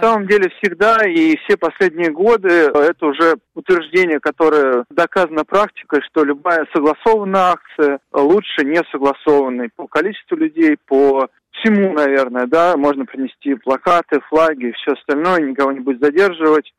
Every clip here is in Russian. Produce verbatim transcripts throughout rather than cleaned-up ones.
самом деле всегда и все последние годы это уже утверждение, которое доказано практикой, что любая согласованная акция лучше не согласованной по количеству людей, по всему, наверное, да, можно принести плакаты, флаги и все остальное, никого не будет задерживать.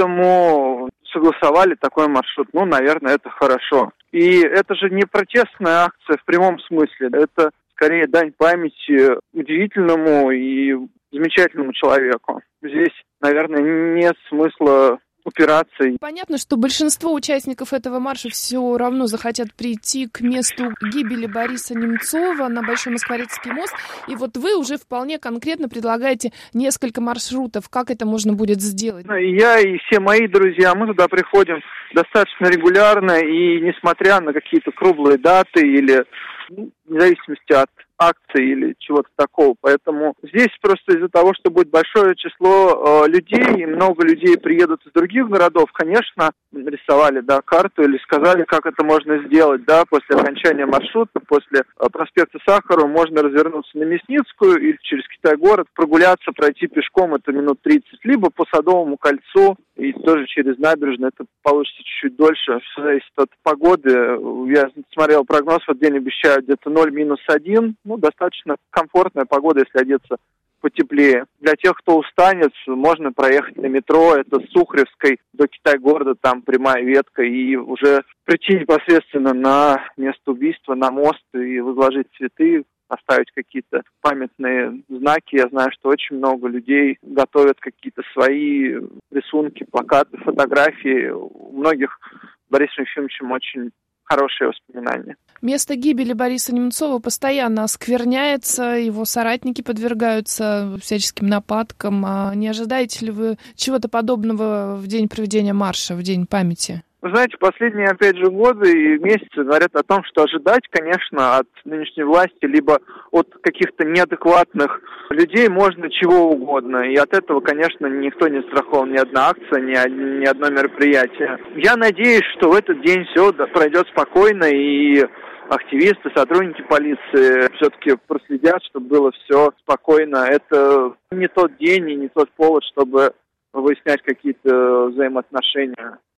Поэтому согласовали такой маршрут. Ну, наверное, это хорошо. И это же не протестная акция в прямом смысле. Это скорее дань памяти удивительному и замечательному человеку. Здесь, наверное, нет смысла упираться. Понятно, что большинство участников этого марша все равно захотят прийти к месту гибели Бориса Немцова на Большой Москворецкий мост. И вот вы уже вполне конкретно предлагаете несколько маршрутов. Как это можно будет сделать? Я и все мои друзья, мы туда приходим достаточно регулярно. И несмотря на какие-то круглые даты или ну, в зависимости от акции или чего-то такого. Поэтому здесь просто из-за того, что будет большое число э, людей, и много людей приедут из других городов, конечно, нарисовали, да, карту или сказали, как это можно сделать, да, после окончания маршрута, после э, проспекта Сахарова можно развернуться на Мясницкую или через Китай-город, прогуляться, пройти пешком, это минут тридцать, либо по Садовому кольцу, и тоже через набережную, это получится чуть-чуть дольше, все зависит от погоды. Я смотрел прогноз, вот день обещают где-то ноль минус один, ну, достаточно комфортная погода, если одеться потеплее. Для тех, кто устанет, можно проехать на метро, это с Сухаревской до Китай-города, там прямая ветка, и уже прийти непосредственно на место убийства, на мост и возложить цветы, оставить какие-то памятные знаки. Я знаю, что очень много людей готовят какие-то свои рисунки, плакаты, фотографии. У многих Борисом Ефимовичем очень хорошие воспоминания. Место гибели Бориса Немцова постоянно оскверняется, его соратники подвергаются всяческим нападкам. А не ожидаете ли вы чего-то подобного в день проведения марша, в день памяти? Вы знаете, последние, опять же, годы и месяцы говорят о том, что ожидать, конечно, от нынешней власти, либо от каких-то неадекватных людей можно чего угодно. И от этого, конечно, никто не страхован, ни одна акция, ни, ни одно мероприятие. Я надеюсь, что в этот день все пройдет спокойно, и активисты, сотрудники полиции все-таки проследят, чтобы было все спокойно. Это не тот день и не тот повод, чтобы выяснять какие-то взаимоотношения.